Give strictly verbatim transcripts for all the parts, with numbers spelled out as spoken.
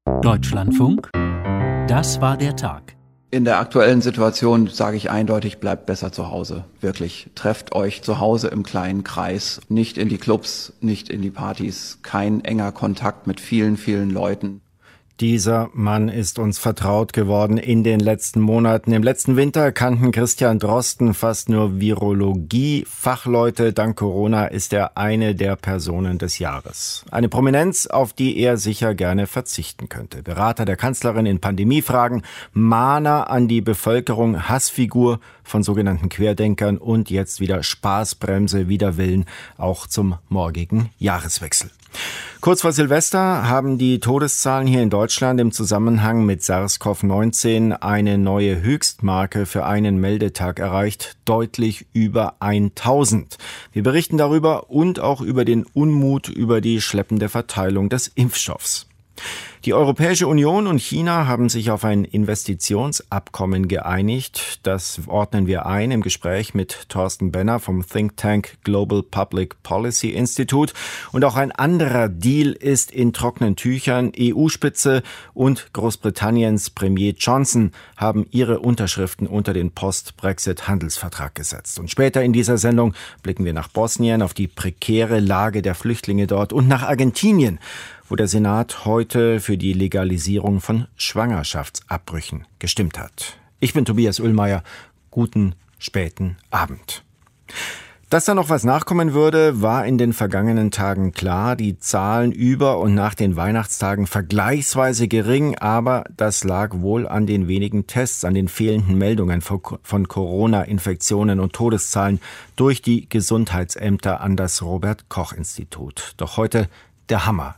Deutschlandfunk, das war der Tag. In der aktuellen Situation sage ich eindeutig, bleibt besser zu Hause. Wirklich. Trefft euch zu Hause im kleinen Kreis. Nicht in die Clubs, nicht in die Partys. Kein enger Kontakt mit vielen, vielen Leuten. Dieser Mann ist uns vertraut geworden in den letzten Monaten. Im letzten Winter kannten Christian Drosten fast nur Virologie-Fachleute. Dank Corona ist er eine der Personen des Jahres. Eine Prominenz, auf die er sicher gerne verzichten könnte. Berater der Kanzlerin in Pandemiefragen, Mahner an die Bevölkerung, Hassfigur von sogenannten Querdenkern und jetzt wieder Spaßbremse wider Willen, auch zum morgigen Jahreswechsel. Kurz vor Silvester haben die Todeszahlen hier in Deutschland im Zusammenhang mit SARS-CoV neunzehn eine neue Höchstmarke für einen Meldetag erreicht, deutlich über tausend. Wir berichten darüber und auch über den Unmut über die schleppende Verteilung des Impfstoffs. Die Europäische Union und China haben sich auf ein Investitionsabkommen geeinigt. Das ordnen wir ein im Gespräch mit Thorsten Benner vom Think Tank Global Public Policy Institute. Und auch ein anderer Deal ist in trockenen Tüchern. E U-Spitze und Großbritanniens Premier Johnson haben ihre Unterschriften unter den Post-Brexit-Handelsvertrag gesetzt. Und später in dieser Sendung blicken wir nach Bosnien, auf die prekäre Lage der Flüchtlinge dort und nach Argentinien, wo der Senat heute für die Legalisierung von Schwangerschaftsabbrüchen gestimmt hat. Ich bin Tobias Ullmeier. Guten späten Abend. Dass da noch was nachkommen würde, war in den vergangenen Tagen klar. Die Zahlen über und nach den Weihnachtstagen vergleichsweise gering, aber das lag wohl an den wenigen Tests, an den fehlenden Meldungen von Corona-Infektionen und Todeszahlen durch die Gesundheitsämter an das Robert-Koch-Institut. Doch heute der Hammer.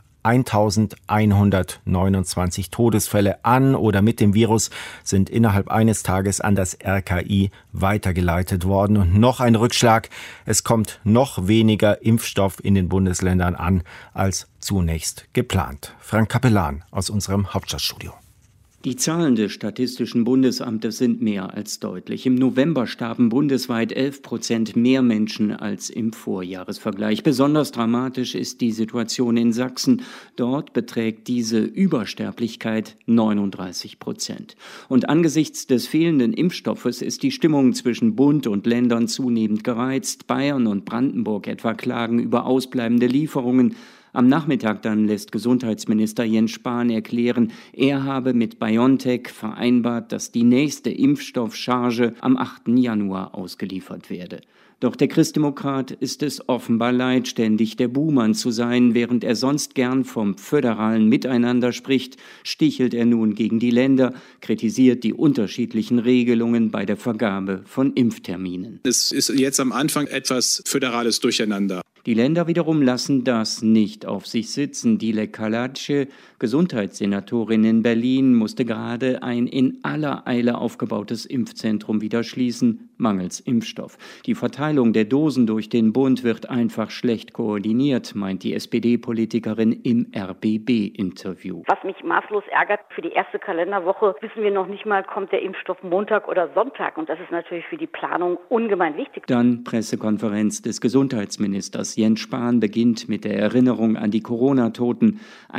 eintausendeinhundertneunundzwanzig Todesfälle an oder mit dem Virus sind innerhalb eines Tages an das R K I weitergeleitet worden. Und noch ein Rückschlag. Es kommt noch weniger Impfstoff in den Bundesländern an als zunächst geplant. Frank Capellan aus unserem Hauptstadtstudio. Die Zahlen des Statistischen Bundesamtes sind mehr als deutlich. Im November starben bundesweit elf Prozent mehr Menschen als im Vorjahresvergleich. Besonders dramatisch ist die Situation in Sachsen. Dort beträgt diese Übersterblichkeit neununddreißig Prozent. Und angesichts des fehlenden Impfstoffes ist die Stimmung zwischen Bund und Ländern zunehmend gereizt. Bayern und Brandenburg etwa klagen über ausbleibende Lieferungen. Am Nachmittag dann lässt Gesundheitsminister Jens Spahn erklären, er habe mit BioNTech vereinbart, dass die nächste Impfstoffcharge am achten Januar ausgeliefert werde. Doch der Christdemokrat ist es offenbar leid, ständig der Buhmann zu sein. Während er sonst gern vom föderalen Miteinander spricht, stichelt er nun gegen die Länder, kritisiert die unterschiedlichen Regelungen bei der Vergabe von Impfterminen. Es ist jetzt am Anfang etwas föderales Durcheinander. Die Länder wiederum lassen das nicht auf sich sitzen. Dilek Kalace, Gesundheitssenatorin in Berlin, musste gerade ein in aller Eile aufgebautes Impfzentrum wieder schließen, mangels Impfstoff. Die Verteilung der Dosen durch den Bund wird einfach schlecht koordiniert, meint die S P D-Politikerin im R B B-Interview. Was mich maßlos ärgert, für die erste Kalenderwoche wissen wir noch nicht mal, kommt der Impfstoff Montag oder Sonntag. Und das ist natürlich für die Planung ungemein wichtig. Dann Pressekonferenz des Gesundheitsministers. Jens Spahn beginnt mit der Erinnerung an die Corona-Toten.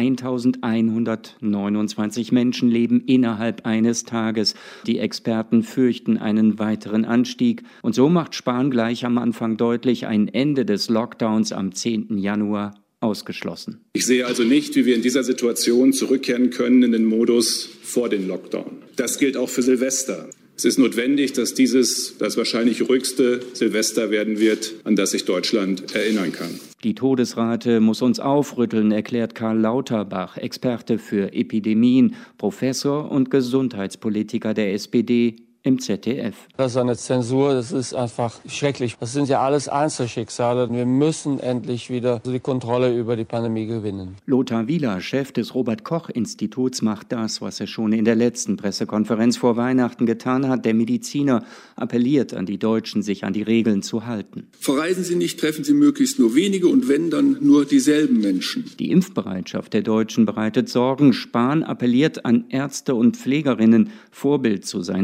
eintausendeinhundertneunundzwanzig Menschen leben innerhalb eines Tages. Die Experten fürchten einen weiteren Anstieg. Und so macht Spahn gleich am Anfang deutlich, ein Ende des Lockdowns am zehnten Januar ausgeschlossen. Ich sehe also nicht, wie wir in dieser Situation zurückkehren können in den Modus vor dem Lockdown. Das gilt auch für Silvester. Es ist notwendig, dass dieses das wahrscheinlich ruhigste Silvester werden wird, an das sich Deutschland erinnern kann. Die Todesrate muss uns aufrütteln, erklärt Karl Lauterbach, Experte für Epidemien, Professor und Gesundheitspolitiker der S P D im Z D F. Das ist eine Zensur, das ist einfach schrecklich. Das sind ja alles Einzelschicksale. Wir müssen endlich wieder die Kontrolle über die Pandemie gewinnen. Lothar Wieler, Chef des Robert-Koch-Instituts, macht das, was er schon in der letzten Pressekonferenz vor Weihnachten getan hat. Der Mediziner appelliert an die Deutschen, sich an die Regeln zu halten. Verreisen Sie nicht, treffen Sie möglichst nur wenige und wenn, dann nur dieselben Menschen. Die Impfbereitschaft der Deutschen bereitet Sorgen. Spahn appelliert an Ärzte und Pflegerinnen, Vorbild zu sein, sich impfen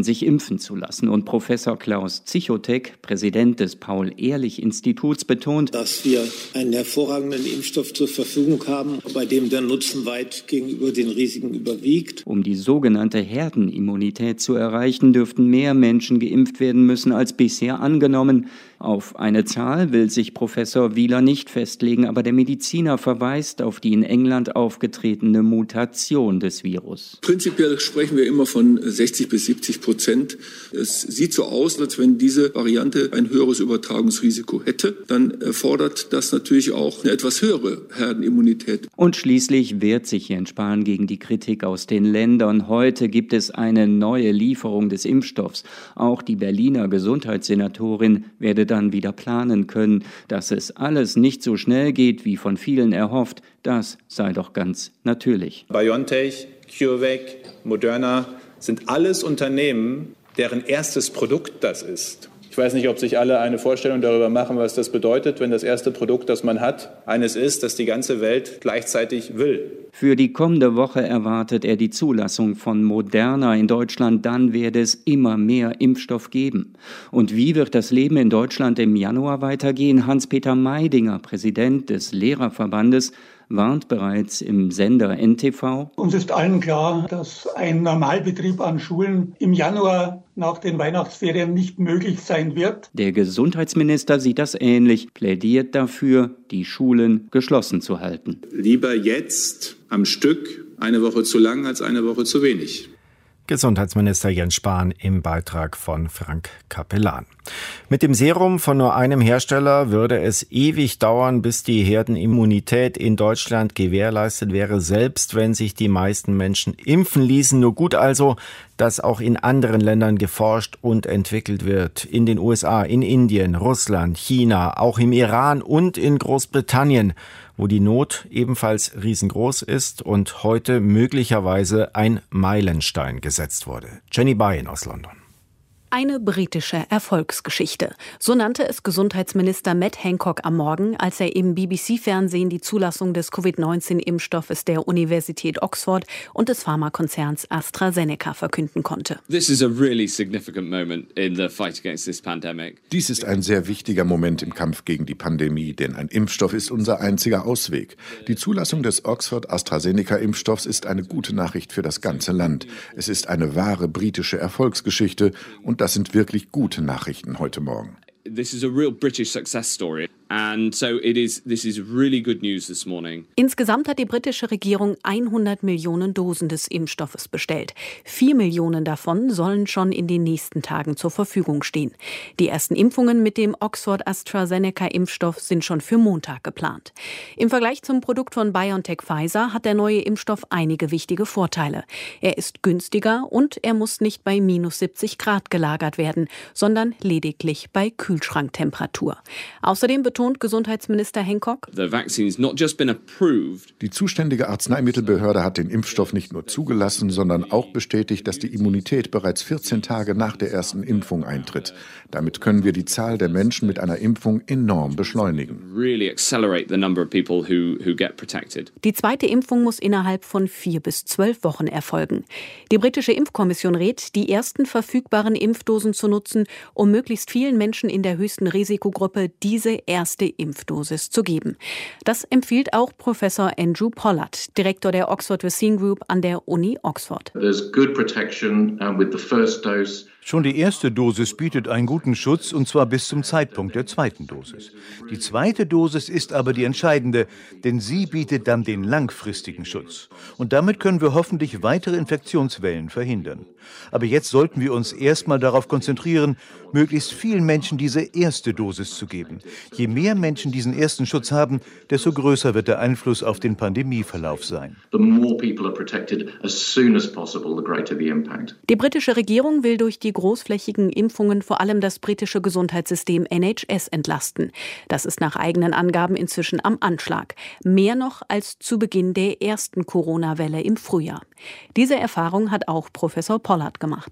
impfen zu lassen. Und Professor Klaus Zichotek, Präsident des Paul-Ehrlich-Instituts, betont, dass wir einen hervorragenden Impfstoff zur Verfügung haben, bei dem der Nutzen weit gegenüber den Risiken überwiegt. Um die sogenannte Herdenimmunität zu erreichen, dürften mehr Menschen geimpft werden müssen als bisher angenommen. Auf eine Zahl will sich Professor Wieler nicht festlegen, aber der Mediziner verweist auf die in England aufgetretene Mutation des Virus. Prinzipiell sprechen wir immer von sechzig bis siebzig Prozent. Es sieht so aus, als wenn diese Variante ein höheres Übertragungsrisiko hätte. Dann erfordert das natürlich auch eine etwas höhere Herdenimmunität. Und schließlich wehrt sich Jens Spahn gegen die Kritik aus den Ländern. Heute gibt es eine neue Lieferung des Impfstoffs. Auch die Berliner Gesundheitssenatorin werde dann wieder planen können. Dass es alles nicht so schnell geht, wie von vielen erhofft, das sei doch ganz natürlich. BioNTech, CureVac, Moderna sind alles Unternehmen, deren erstes Produkt das ist. Ich weiß nicht, ob sich alle eine Vorstellung darüber machen, was das bedeutet, wenn das erste Produkt, das man hat, eines ist, das die ganze Welt gleichzeitig will. Für die kommende Woche erwartet er die Zulassung von Moderna in Deutschland. Dann werde es immer mehr Impfstoff geben. Und wie wird das Leben in Deutschland im Januar weitergehen? Hans-Peter Meidinger, Präsident des Lehrerverbandes, warnt bereits im Sender N T V. Uns ist allen klar, dass ein Normalbetrieb an Schulen im Januar nach den Weihnachtsferien nicht möglich sein wird. Der Gesundheitsminister sieht das ähnlich, plädiert dafür, die Schulen geschlossen zu halten. Lieber jetzt am Stück eine Woche zu lang als eine Woche zu wenig. Gesundheitsminister Jens Spahn im Beitrag von Frank Capellan. Mit dem Serum von nur einem Hersteller würde es ewig dauern, bis die Herdenimmunität in Deutschland gewährleistet wäre, selbst wenn sich die meisten Menschen impfen ließen. Nur gut also, dass auch in anderen Ländern geforscht und entwickelt wird. In den U S A, in Indien, Russland, China, auch im Iran und in Großbritannien, wo die Not ebenfalls riesengroß ist und heute möglicherweise ein Meilenstein gesetzt wurde. Jenny Bayen aus London. Eine britische Erfolgsgeschichte. So nannte es Gesundheitsminister Matt Hancock am Morgen, als er im B B C-Fernsehen die Zulassung des Covid neunzehn Impfstoffes der Universität Oxford und des Pharmakonzerns AstraZeneca verkünden konnte. This is a really significant moment in the fight against this pandemic. Dies ist ein sehr wichtiger Moment im Kampf gegen die Pandemie, denn ein Impfstoff ist unser einziger Ausweg. Die Zulassung des Oxford-AstraZeneca-Impfstoffs ist eine gute Nachricht für das ganze Land. Es ist eine wahre britische Erfolgsgeschichte und das sind wirklich gute Nachrichten heute Morgen. This is a real British success story. And so it is, this is really good news this morning. Insgesamt hat die britische Regierung hundert Millionen Dosen des Impfstoffes bestellt. Vier Millionen davon sollen schon in den nächsten Tagen zur Verfügung stehen. Die ersten Impfungen mit dem Oxford-AstraZeneca-Impfstoff sind schon für Montag geplant. Im Vergleich zum Produkt von BioNTech-Pfizer hat der neue Impfstoff einige wichtige Vorteile. Er ist günstiger und er muss nicht bei minus siebzig Grad gelagert werden, sondern lediglich bei Kühlschranktemperatur. Außerdem betont Gesundheitsminister Hancock: The vaccine has not just been approved. Die zuständige Arzneimittelbehörde hat den Impfstoff nicht nur zugelassen, sondern auch bestätigt, dass die Immunität bereits vierzehn Tage nach der ersten Impfung eintritt. Damit können wir die Zahl der Menschen mit einer Impfung enorm beschleunigen. Really accelerate the number of people who, who get protected. Die zweite Impfung muss innerhalb von vier bis zwölf Wochen erfolgen. Die britische Impfkommission rät, die ersten verfügbaren Impfdosen zu nutzen, um möglichst vielen Menschen in der höchsten Risikogruppe diese erste Impfdosis zu geben. Das empfiehlt auch Professor Andrew Pollard, Direktor der Oxford Vaccine Group an der Uni Oxford. There's good protection with the first dose. Schon die erste Dosis bietet einen guten Schutz, und zwar bis zum Zeitpunkt der zweiten Dosis. Die zweite Dosis ist aber die entscheidende, denn sie bietet dann den langfristigen Schutz. Und damit können wir hoffentlich weitere Infektionswellen verhindern. Aber jetzt sollten wir uns erstmal darauf konzentrieren, möglichst vielen Menschen diese erste Dosis zu geben. Je mehr Menschen diesen ersten Schutz haben, desto größer wird der Einfluss auf den Pandemieverlauf sein. The more people are protected as soon as possible, the greater the impact. Die britische Regierung will durch die großflächigen Impfungen vor allem das britische Gesundheitssystem N H S entlasten. Das ist nach eigenen Angaben inzwischen am Anschlag. Mehr noch als zu Beginn der ersten Corona-Welle im Frühjahr. Diese Erfahrung hat auch Professor Pollard gemacht.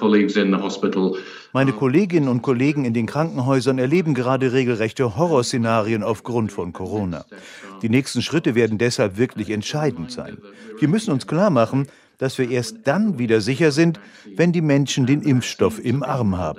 Meine Kolleginnen und Kollegen in den Krankenhäusern erleben gerade regelrechte Horrorszenarien aufgrund von Corona. Die nächsten Schritte werden deshalb wirklich entscheidend sein. Wir müssen uns klar machen, dass wir erst dann wieder sicher sind, wenn die Menschen den Impfstoff im Arm haben.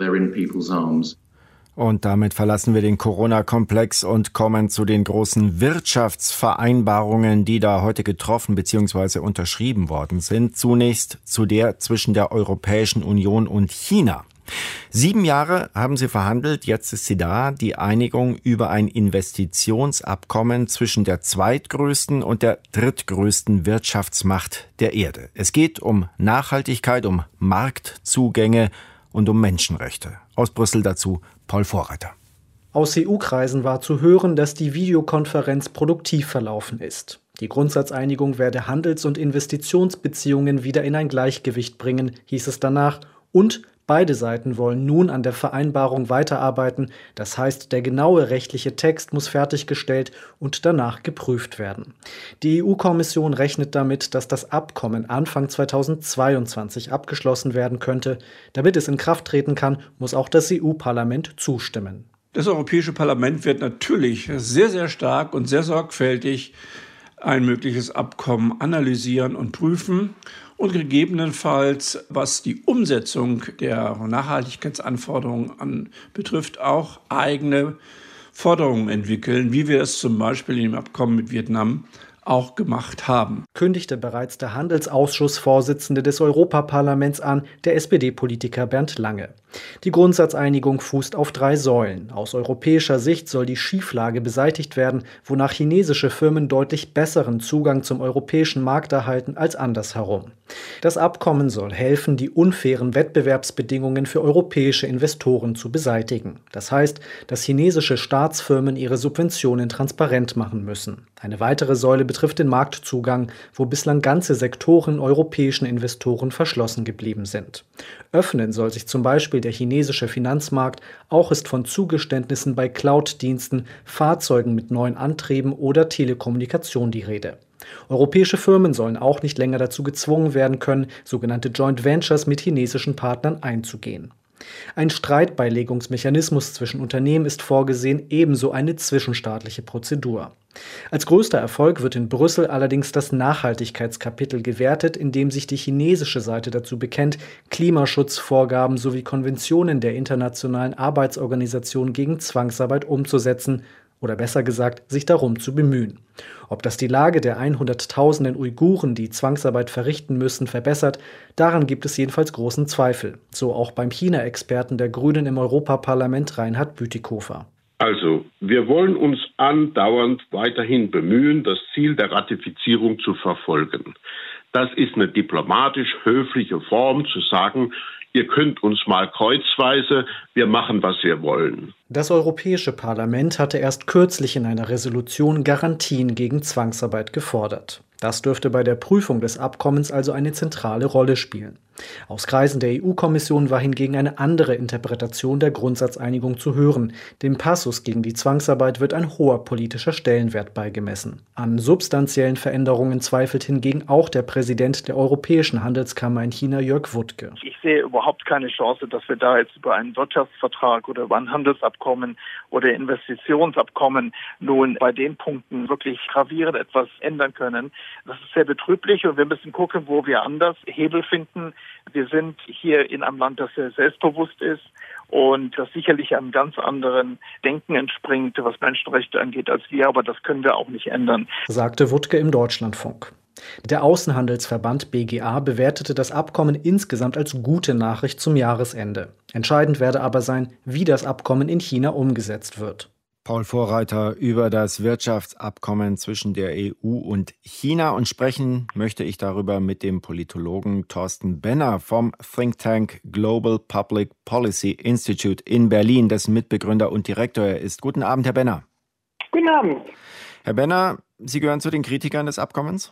Und damit verlassen wir den Corona-Komplex und kommen zu den großen Wirtschaftsvereinbarungen, die da heute getroffen bzw. unterschrieben worden sind. Zunächst zu der zwischen der Europäischen Union und China. Sieben Jahre haben sie verhandelt, jetzt ist sie da, die Einigung über ein Investitionsabkommen zwischen der zweitgrößten und der drittgrößten Wirtschaftsmacht der Erde. Es geht um Nachhaltigkeit, um Marktzugänge und um Menschenrechte. Aus Brüssel dazu Paul Vorreiter. Aus E U-Kreisen war zu hören, dass die Videokonferenz produktiv verlaufen ist. Die Grundsatzeinigung werde Handels- und Investitionsbeziehungen wieder in ein Gleichgewicht bringen, hieß es danach, und beide Seiten wollen nun an der Vereinbarung weiterarbeiten. Das heißt, der genaue rechtliche Text muss fertiggestellt und danach geprüft werden. Die E U-Kommission rechnet damit, dass das Abkommen Anfang zweitausendzweiundzwanzig abgeschlossen werden könnte. Damit es in Kraft treten kann, muss auch das E U-Parlament zustimmen. Das Europäische Parlament wird natürlich sehr, sehr stark und sehr sorgfältig ein mögliches Abkommen analysieren und prüfen und gegebenenfalls, was die Umsetzung der Nachhaltigkeitsanforderungen an, betrifft, auch eigene Forderungen entwickeln, wie wir es zum Beispiel im Abkommen mit Vietnam auch gemacht haben. Kündigte bereits der Handelsausschussvorsitzende des Europaparlaments an, der S P D-Politiker Bernd Lange. Die Grundsatzeinigung fußt auf drei Säulen. Aus europäischer Sicht soll die Schieflage beseitigt werden, wonach chinesische Firmen deutlich besseren Zugang zum europäischen Markt erhalten als andersherum. Das Abkommen soll helfen, die unfairen Wettbewerbsbedingungen für europäische Investoren zu beseitigen. Das heißt, dass chinesische Staatsfirmen ihre Subventionen transparent machen müssen. Eine weitere Säule betrifft den Marktzugang, wo bislang ganze Sektoren europäischen Investoren verschlossen geblieben sind. Öffnen soll sich zum Beispiel der chinesische Finanzmarkt, auch ist von Zugeständnissen bei Cloud-Diensten, Fahrzeugen mit neuen Antrieben oder Telekommunikation die Rede. Europäische Firmen sollen auch nicht länger dazu gezwungen werden können, sogenannte Joint Ventures mit chinesischen Partnern einzugehen. Ein Streitbeilegungsmechanismus zwischen Unternehmen ist vorgesehen, ebenso eine zwischenstaatliche Prozedur. Als größter Erfolg wird in Brüssel allerdings das Nachhaltigkeitskapitel gewertet, in dem sich die chinesische Seite dazu bekennt, Klimaschutzvorgaben sowie Konventionen der Internationalen Arbeitsorganisation gegen Zwangsarbeit umzusetzen oder besser gesagt, sich darum zu bemühen. Ob das die Lage der Hunderttausenden Uiguren, die Zwangsarbeit verrichten müssen, verbessert, daran gibt es jedenfalls großen Zweifel. So auch beim China-Experten der Grünen im Europaparlament Reinhard Bütikofer. Also, wir wollen uns andauernd weiterhin bemühen, das Ziel der Ratifizierung zu verfolgen. Das ist eine diplomatisch höfliche Form zu sagen, ihr könnt uns mal kreuzweise, wir machen, was wir wollen. Das Europäische Parlament hatte erst kürzlich in einer Resolution Garantien gegen Zwangsarbeit gefordert. Das dürfte bei der Prüfung des Abkommens also eine zentrale Rolle spielen. Aus Kreisen der E U-Kommission war hingegen eine andere Interpretation der Grundsatzeinigung zu hören. Dem Passus gegen die Zwangsarbeit wird ein hoher politischer Stellenwert beigemessen. An substanziellen Veränderungen zweifelt hingegen auch der Präsident der Europäischen Handelskammer in China, Jörg Wuttke. Ich sehe überhaupt keine Chance, dass wir da jetzt über einen Wirtschaftsvertrag oder über ein Handelsabkommen oder Investitionsabkommen nun bei den Punkten wirklich gravierend etwas ändern können. Das ist sehr betrüblich und wir müssen gucken, wo wir anders Hebel finden. Wir sind hier in einem Land, das sehr selbstbewusst ist und das sicherlich einem ganz anderen Denken entspringt, was Menschenrechte angeht, als wir, aber das können wir auch nicht ändern, sagte Wuttke im Deutschlandfunk. Der Außenhandelsverband B G A bewertete das Abkommen insgesamt als gute Nachricht zum Jahresende. Entscheidend werde aber sein, wie das Abkommen in China umgesetzt wird. Paul Vorreiter über das Wirtschaftsabkommen zwischen der E U und China, und sprechen möchte ich darüber mit dem Politologen Thorsten Benner vom Think Tank Global Public Policy Institute in Berlin, dessen Mitbegründer und Direktor er ist. Guten Abend, Herr Benner. Guten Abend. Herr Benner, Sie gehören zu den Kritikern des Abkommens?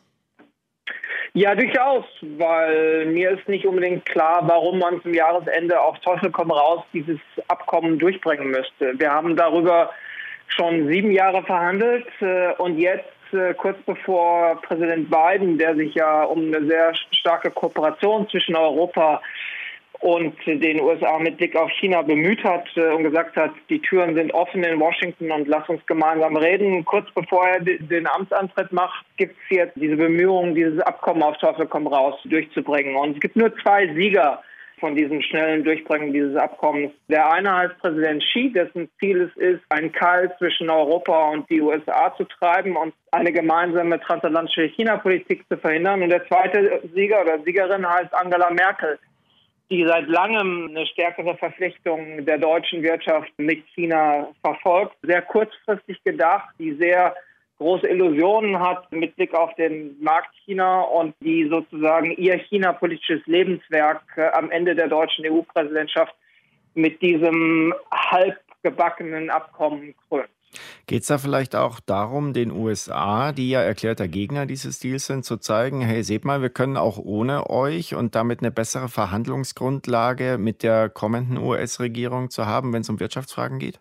Ja, durchaus, weil mir ist nicht unbedingt klar, warum man zum Jahresende auf Teufel komm raus dieses Abkommen durchbringen müsste. Wir haben darüber schon sieben Jahre verhandelt äh, und jetzt äh, kurz bevor Präsident Biden, der sich ja um eine sehr starke Kooperation zwischen Europa und den U S A mit Blick auf China bemüht hat und gesagt hat, die Türen sind offen in Washington und lass uns gemeinsam reden. Kurz bevor er den Amtsantritt macht, gibt es jetzt diese Bemühungen, dieses Abkommen auf Teufel komm raus durchzubringen. Und es gibt nur zwei Sieger von diesem schnellen Durchbringen dieses Abkommens. Der eine heißt Präsident Xi, dessen Ziel es ist, einen Keil zwischen Europa und die U S A zu treiben und eine gemeinsame transatlantische China-Politik zu verhindern. Und der zweite Sieger oder Siegerin heißt Angela Merkel, die seit langem eine stärkere Verflechtung der deutschen Wirtschaft mit China verfolgt, sehr kurzfristig gedacht, die sehr große Illusionen hat mit Blick auf den Markt China und die sozusagen ihr chinapolitisches Lebenswerk am Ende der deutschen E U-Präsidentschaft mit diesem halbgebackenen Abkommen krönt. Geht es da vielleicht auch darum, den U S A, die ja erklärter Gegner dieses Deals sind, zu zeigen, hey, seht mal, wir können auch ohne euch und damit eine bessere Verhandlungsgrundlage mit der kommenden U S-Regierung zu haben, wenn es um Wirtschaftsfragen geht?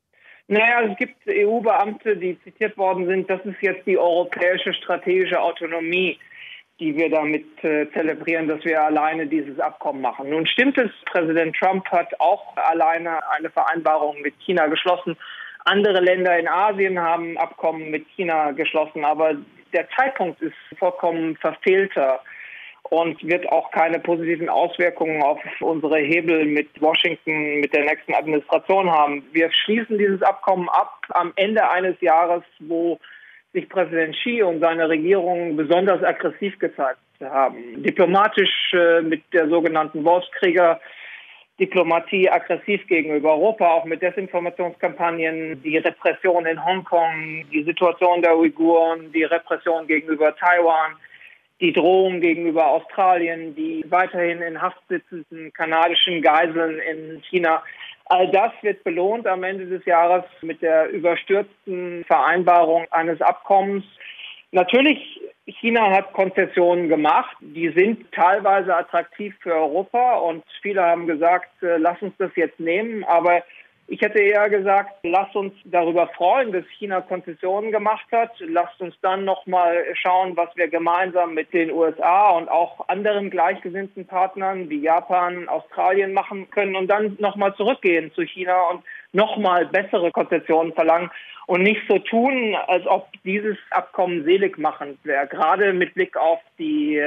Naja, es gibt E U-Beamte, die zitiert worden sind, das ist jetzt die europäische strategische Autonomie, die wir damit äh, zelebrieren, dass wir alleine dieses Abkommen machen. Nun stimmt es, Präsident Trump hat auch alleine eine Vereinbarung mit China geschlossen. Andere Länder in Asien haben Abkommen mit China geschlossen, aber der Zeitpunkt ist vollkommen verfehlter und wird auch keine positiven Auswirkungen auf unsere Hebel mit Washington, mit der nächsten Administration haben. Wir schließen dieses Abkommen ab am Ende eines Jahres, wo sich Präsident Xi und seine Regierung besonders aggressiv gezeigt haben. Diplomatisch äh, mit der sogenannten Wolfskrieger Diplomatie aggressiv gegenüber Europa, auch mit Desinformationskampagnen, die Repression in Hongkong, die Situation der Uiguren, die Repression gegenüber Taiwan, die Drohung gegenüber Australien, die weiterhin in Haft sitzenden kanadischen Geiseln in China. All das wird belohnt am Ende des Jahres mit der überstürzten Vereinbarung eines Abkommens. Natürlich, China hat Konzessionen gemacht, die sind teilweise attraktiv für Europa und viele haben gesagt, lass uns das jetzt nehmen, aber ich hätte eher gesagt, lasst uns darüber freuen, dass China Konzessionen gemacht hat. Lasst uns dann nochmal schauen, was wir gemeinsam mit den U S A und auch anderen gleichgesinnten Partnern wie Japan, Australien machen können und dann nochmal zurückgehen zu China und nochmal bessere Konzessionen verlangen und nicht so tun, als ob dieses Abkommen seligmachend wäre. Gerade mit Blick auf die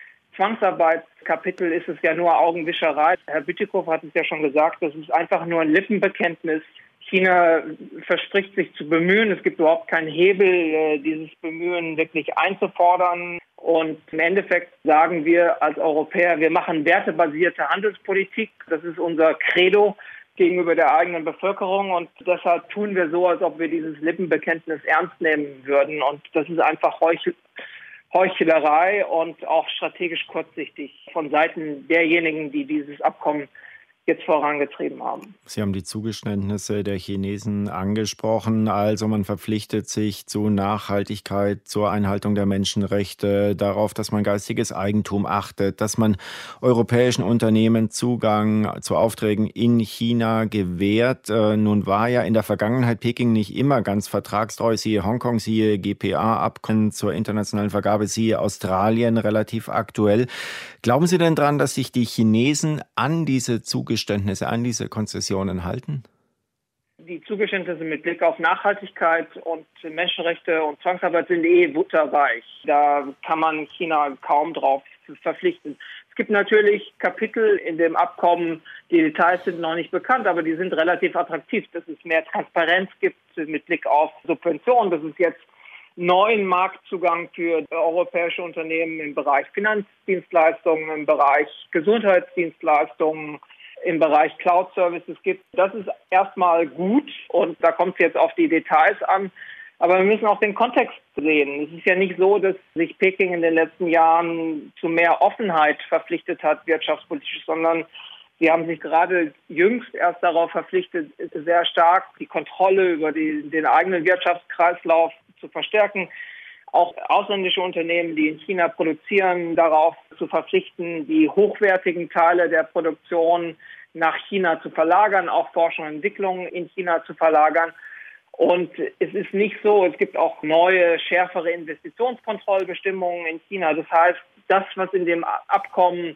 Zwangsarbeitskapitel ist es ja nur Augenwischerei. Herr Bütikofer hat es ja schon gesagt, das ist einfach nur ein Lippenbekenntnis. China verspricht sich zu bemühen. Es gibt überhaupt keinen Hebel, dieses Bemühen wirklich einzufordern. Und im Endeffekt sagen wir als Europäer, wir machen wertebasierte Handelspolitik. Das ist unser Credo gegenüber der eigenen Bevölkerung. Und deshalb tun wir so, als ob wir dieses Lippenbekenntnis ernst nehmen würden. Und das ist einfach Heuchel. Heuchlerei und auch strategisch kurzsichtig von Seiten derjenigen, die dieses Abkommen jetzt vorangetrieben haben. Sie haben die Zugeständnisse der Chinesen angesprochen. Also man verpflichtet sich zu Nachhaltigkeit, zur Einhaltung der Menschenrechte, darauf, dass man geistiges Eigentum achtet, dass man europäischen Unternehmen Zugang zu Aufträgen in China gewährt. Nun war ja in der Vergangenheit Peking nicht immer ganz vertragstreu. Siehe Hongkong, siehe G P A-Abkommen zur internationalen Vergabe, siehe Australien relativ aktuell. Glauben Sie denn dran, dass sich die Chinesen an diese Zugeständnisse, an diese Konzessionen halten? Die Zugeständnisse mit Blick auf Nachhaltigkeit und Menschenrechte und Zwangsarbeit sind eh butterweich. Da kann man China kaum drauf verpflichten. Es gibt natürlich Kapitel in dem Abkommen, die Details sind noch nicht bekannt, aber die sind relativ attraktiv, dass es mehr Transparenz gibt mit Blick auf Subventionen, dass es jetzt neuen Marktzugang für europäische Unternehmen im Bereich Finanzdienstleistungen, im Bereich Gesundheitsdienstleistungen, im Bereich Cloud-Services gibt. Das ist erstmal gut und da kommt es jetzt auf die Details an. Aber wir müssen auch den Kontext sehen. Es ist ja nicht so, dass sich Peking in den letzten Jahren zu mehr Offenheit verpflichtet hat, wirtschaftspolitisch, sondern sie haben sich gerade jüngst erst darauf verpflichtet, sehr stark die Kontrolle über die, den eigenen Wirtschaftskreislauf zu verstärken, auch ausländische Unternehmen, die in China produzieren, darauf zu verpflichten, die hochwertigen Teile der Produktion nach China zu verlagern, auch Forschung und Entwicklung in China zu verlagern. Und es ist nicht so, es gibt auch neue, schärfere Investitionskontrollbestimmungen in China. Das heißt, das, was in dem Abkommen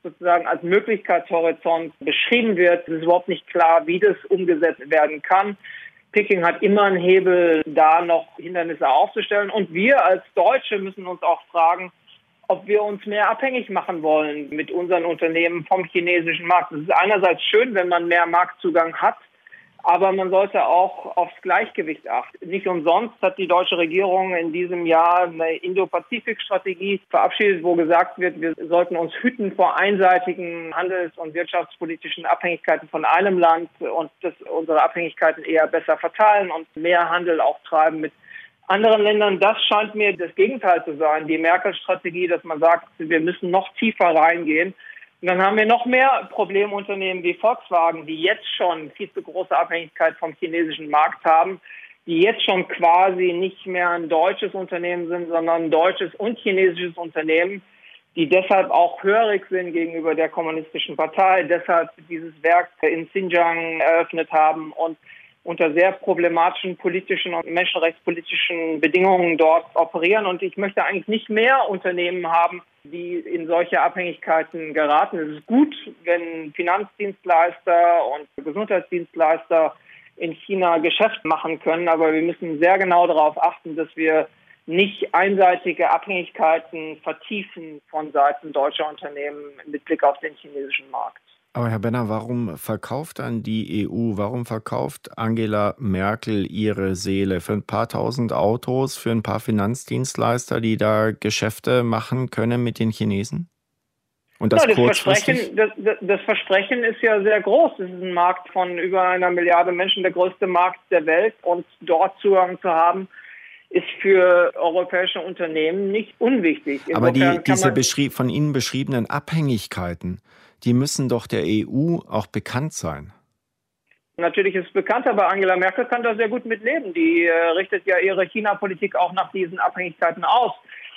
sozusagen als Möglichkeitshorizont beschrieben wird. Es ist überhaupt nicht klar, wie das umgesetzt werden kann. Peking hat immer einen Hebel, da noch Hindernisse aufzustellen. Und wir als Deutsche müssen uns auch fragen, ob wir uns mehr abhängig machen wollen mit unseren Unternehmen vom chinesischen Markt. Es ist einerseits schön, wenn man mehr Marktzugang hat, aber man sollte auch aufs Gleichgewicht achten. Nicht umsonst hat die deutsche Regierung in diesem Jahr eine Indo-Pazifik-Strategie verabschiedet, wo gesagt wird, wir sollten uns hüten vor einseitigen handels- und wirtschaftspolitischen Abhängigkeiten von einem Land und das, unsere Abhängigkeiten eher besser verteilen und mehr Handel auch treiben mit anderen Ländern. Das scheint mir das Gegenteil zu sein. Die Merkel-Strategie, dass man sagt, wir müssen noch tiefer reingehen. Und dann haben wir noch mehr Problemunternehmen wie Volkswagen, die jetzt schon viel zu große Abhängigkeit vom chinesischen Markt haben, die jetzt schon quasi nicht mehr ein deutsches Unternehmen sind, sondern ein deutsches und chinesisches Unternehmen, die deshalb auch hörig sind gegenüber der Kommunistischen Partei, deshalb dieses Werk in Xinjiang eröffnet haben und unter sehr problematischen politischen und menschenrechtspolitischen Bedingungen dort operieren. Und ich möchte eigentlich nicht mehr Unternehmen haben, die in solche Abhängigkeiten geraten. Es ist gut, wenn Finanzdienstleister und Gesundheitsdienstleister in China Geschäft machen können, aber wir müssen sehr genau darauf achten, dass wir nicht einseitige Abhängigkeiten vertiefen von Seiten deutscher Unternehmen mit Blick auf den chinesischen Markt. Aber Herr Benner, warum verkauft dann die E U, warum verkauft Angela Merkel ihre Seele für ein paar tausend Autos, für ein paar Finanzdienstleister, die da Geschäfte machen können mit den Chinesen? Und das, ja, das, kurzfristig? Versprechen, das, das, das Versprechen ist ja sehr groß. Es ist ein Markt von über einer Milliarde Menschen, der größte Markt der Welt. Und dort Zugang zu haben, ist für europäische Unternehmen nicht unwichtig. Insofern Aber die, diese man, beschrieb, von Ihnen beschriebenen Abhängigkeiten, die müssen doch der E U auch bekannt sein. Natürlich ist es bekannt, aber Angela Merkel kann da sehr gut mit leben. Die äh, richtet ja ihre China-Politik auch nach diesen Abhängigkeiten aus.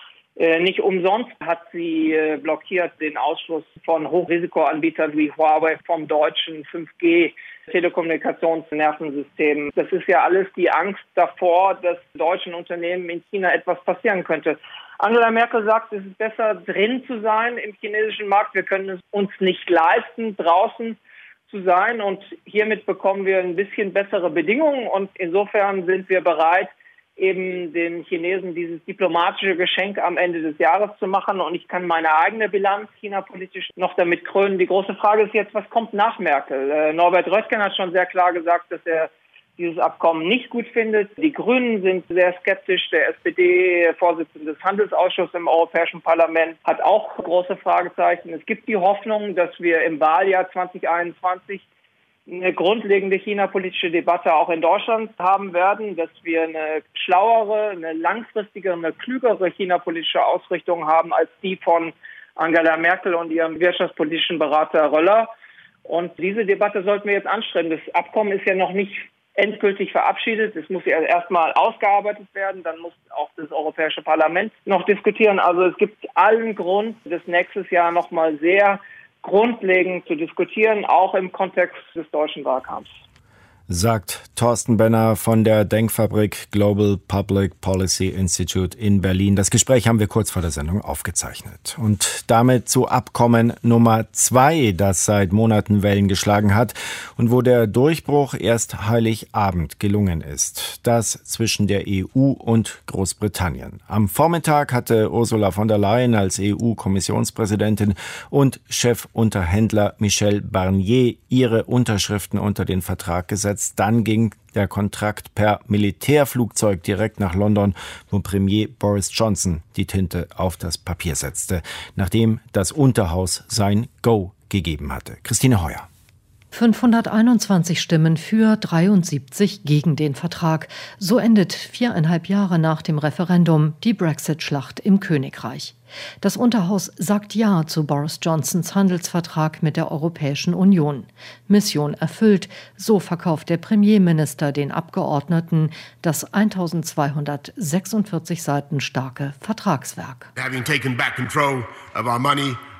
Äh, nicht umsonst hat sie äh, blockiert den Ausschluss von Hochrisikoanbietern wie Huawei vom deutschen fünf G Telekommunikationsnervensystem. Das ist ja alles die Angst davor, dass deutschen Unternehmen in China etwas passieren könnte. Angela Merkel sagt, es ist besser, drin zu sein im chinesischen Markt. Wir können es uns nicht leisten, draußen zu sein. Und hiermit bekommen wir ein bisschen bessere Bedingungen. Und insofern sind wir bereit, eben den Chinesen dieses diplomatische Geschenk am Ende des Jahres zu machen. Und ich kann meine eigene Bilanz chinapolitisch noch damit krönen. Die große Frage ist jetzt, was kommt nach Merkel? Äh, Norbert Röttgen hat schon sehr klar gesagt, dass er dieses Abkommen nicht gut findet. Die Grünen sind sehr skeptisch. Der S P D-Vorsitzende des Handelsausschusses im Europäischen Parlament hat auch große Fragezeichen. Es gibt die Hoffnung, dass wir im Wahljahr zwanzig einundzwanzig eine grundlegende chinapolitische Debatte auch in Deutschland haben werden, dass wir eine schlauere, eine langfristigere, eine klügere chinapolitische Ausrichtung haben als die von Angela Merkel und ihrem wirtschaftspolitischen Berater Röller. Und diese Debatte sollten wir jetzt anstreben. Das Abkommen ist ja noch nicht endgültig verabschiedet. Es muss ja erstmal ausgearbeitet werden. Dann muss auch das Europäische Parlament noch diskutieren. Also es gibt allen Grund, das nächstes Jahr noch mal sehr grundlegend zu diskutieren, auch im Kontext des deutschen Wahlkampfs. Sagt Thorsten Benner von der Denkfabrik Global Public Policy Institute in Berlin. Das Gespräch haben wir kurz vor der Sendung aufgezeichnet. Und damit zu Abkommen Nummer zwei, das seit Monaten Wellen geschlagen hat und wo der Durchbruch erst Heiligabend gelungen ist. Das zwischen der E U und Großbritannien. Am Vormittag hatte Ursula von der Leyen als E U-Kommissionspräsidentin und Chefunterhändler Michel Barnier ihre Unterschriften unter den Vertrag gesetzt. Dann ging der Kontrakt per Militärflugzeug direkt nach London, wo Premier Boris Johnson die Tinte auf das Papier setzte, nachdem das Unterhaus sein Go gegeben hatte. Christine Heuer. fünfhunderteinundzwanzig Stimmen für, dreiundsiebzig gegen den Vertrag. So endet viereinhalb Jahre nach dem Referendum die Brexit-Schlacht im Königreich. Das Unterhaus sagt Ja zu Boris Johnsons Handelsvertrag mit der Europäischen Union. Mission erfüllt, so verkauft der Premierminister den Abgeordneten das eintausendzweihundertsechsundvierzig Seiten starke Vertragswerk. Having taken back control of our money,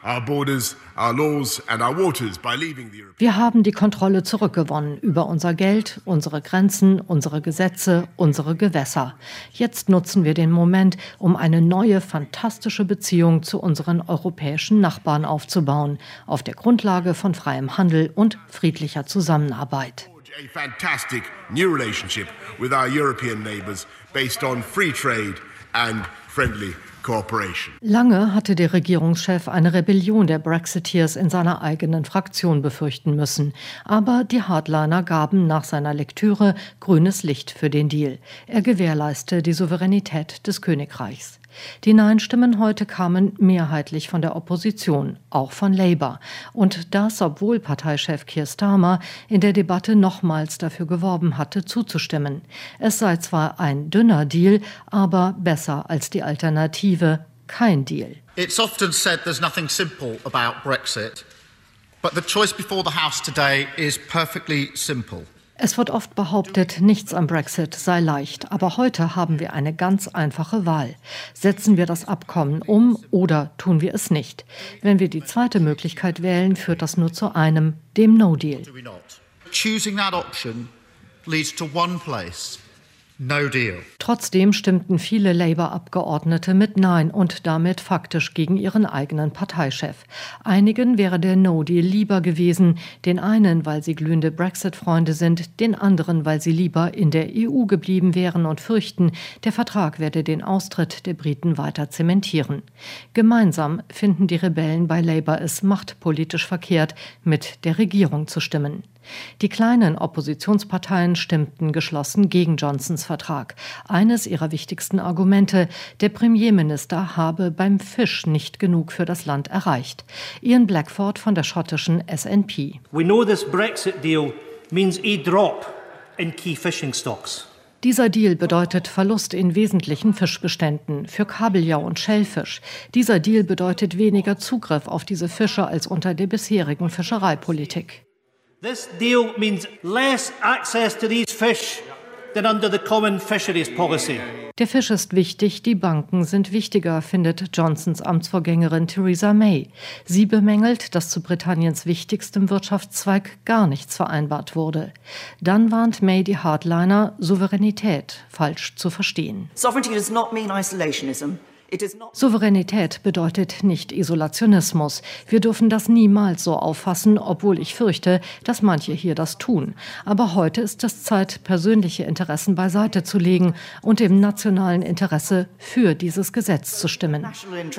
Wir haben die Kontrolle zurückgewonnen über unser Geld, unsere Grenzen, unsere Gesetze, unsere Gewässer. Jetzt nutzen wir den Moment, um eine neue, fantastische Beziehung zu unseren europäischen Nachbarn aufzubauen, auf der Grundlage von freiem Handel und friedlicher Zusammenarbeit. A fantastic new relationship with our European neighbours based on free trade and friendly cooperation. Lange hatte der Regierungschef eine Rebellion der Brexiteers in seiner eigenen Fraktion befürchten müssen. Aber die Hardliner gaben nach seiner Lektüre grünes Licht für den Deal. Er gewährleiste die Souveränität des Königreichs. Die Nein-Stimmen heute kamen mehrheitlich von der Opposition, auch von Labour. Und das, obwohl Parteichef Keir Starmer in der Debatte nochmals dafür geworben hatte, zuzustimmen. Es sei zwar ein dünner Deal, aber besser als die Alternative, kein Deal. It's often said there's nothing simple about Brexit, but the choice before the House today is perfectly simple. Es wird oft behauptet, nichts am Brexit sei leicht. Aber heute haben wir eine ganz einfache Wahl. Setzen wir das Abkommen um oder tun wir es nicht? Wenn wir die zweite Möglichkeit wählen, führt das nur zu einem, dem No-Deal. Choosing that option leads to one place. No deal. Trotzdem stimmten viele Labour-Abgeordnete mit Nein und damit faktisch gegen ihren eigenen Parteichef. Einigen wäre der No-Deal lieber gewesen, den einen, weil sie glühende Brexit-Freunde sind, den anderen, weil sie lieber in der E U geblieben wären und fürchten, der Vertrag werde den Austritt der Briten weiter zementieren. Gemeinsam finden die Rebellen bei Labour es machtpolitisch verkehrt, mit der Regierung zu stimmen. Die kleinen Oppositionsparteien stimmten geschlossen gegen Johnsons Vertrag. Eines ihrer wichtigsten Argumente: Der Premierminister habe beim Fisch nicht genug für das Land erreicht. Ian Blackford von der schottischen S N P. We know this Brexit deal means a drop in key fishing stocks. Dieser Deal bedeutet Verlust in wesentlichen Fischbeständen für Kabeljau und Schellfisch. Dieser Deal bedeutet weniger Zugriff auf diese Fische als unter der bisherigen Fischereipolitik. This deal means less access to these fish than under the Common Fisheries Policy. Der Fisch ist wichtig, die Banken sind wichtiger, findet Johnsons Amtsvorgängerin Theresa May. Sie bemängelt, dass zu Britanniens wichtigstem Wirtschaftszweig gar nichts vereinbart wurde. Dann warnt May die Hardliner, Souveränität falsch zu verstehen. Sovereignty does not mean isolationism. Souveränität bedeutet nicht Isolationismus. Wir dürfen das niemals so auffassen, obwohl ich fürchte, dass manche hier das tun. Aber heute ist es Zeit, persönliche Interessen beiseite zu legen und im nationalen Interesse für dieses Gesetz zu stimmen.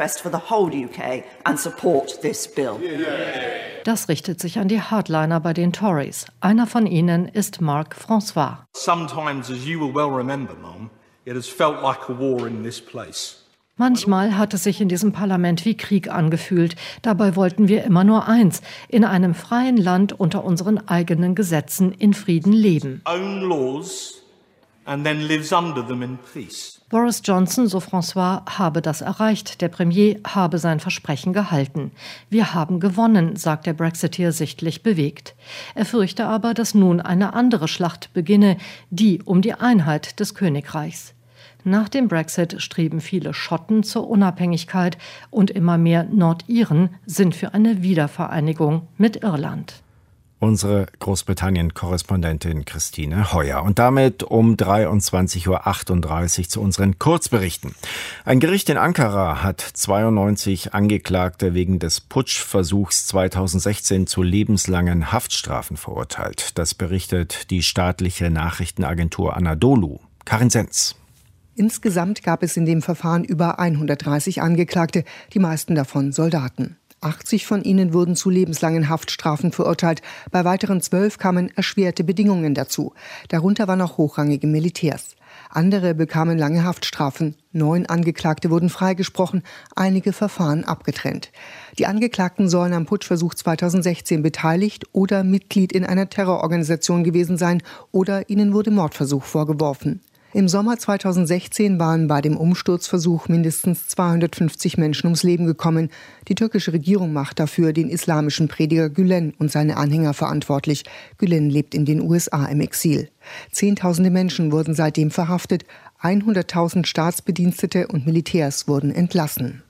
Das richtet sich an die Hardliner bei den Tories. Einer von ihnen ist Mark François. Sometimes, as you will well remember, Mom, it has felt like a war in this place. Manchmal hat es sich in diesem Parlament wie Krieg angefühlt. Dabei wollten wir immer nur eins: in einem freien Land unter unseren eigenen Gesetzen in Frieden leben. Own laws and then lives under them in peace. Boris Johnson, so François, habe das erreicht. Der Premier habe sein Versprechen gehalten. Wir haben gewonnen, sagt der Brexiteer sichtlich bewegt. Er fürchte aber, dass nun eine andere Schlacht beginne, die um die Einheit des Königreichs. Nach dem Brexit streben viele Schotten zur Unabhängigkeit und immer mehr Nordiren sind für eine Wiedervereinigung mit Irland. Unsere Großbritannien-Korrespondentin Christine Heuer. Und damit um dreiundzwanzig Uhr achtunddreißig zu unseren Kurzberichten. Ein Gericht in Ankara hat zweiundneunzig Angeklagte wegen des Putschversuchs zweitausendsechzehn zu lebenslangen Haftstrafen verurteilt. Das berichtet die staatliche Nachrichtenagentur Anadolu. Karin Senz. Insgesamt gab es in dem Verfahren über hundertdreißig Angeklagte, die meisten davon Soldaten. achtzig von ihnen wurden zu lebenslangen Haftstrafen verurteilt. Bei weiteren zwölf kamen erschwerte Bedingungen dazu. Darunter waren auch hochrangige Militärs. Andere bekamen lange Haftstrafen. Neun Angeklagte wurden freigesprochen, einige Verfahren abgetrennt. Die Angeklagten sollen am Putschversuch zweitausendsechzehn beteiligt oder Mitglied in einer Terrororganisation gewesen sein oder ihnen wurde Mordversuch vorgeworfen. Im Sommer zweitausendsechzehn waren bei dem Umsturzversuch mindestens zweihundertfünfzig Menschen ums Leben gekommen. Die türkische Regierung macht dafür den islamischen Prediger Gülen und seine Anhänger verantwortlich. Gülen lebt in den U S A im Exil. Zehntausende Menschen wurden seitdem verhaftet. hunderttausend Staatsbedienstete und Militärs wurden entlassen.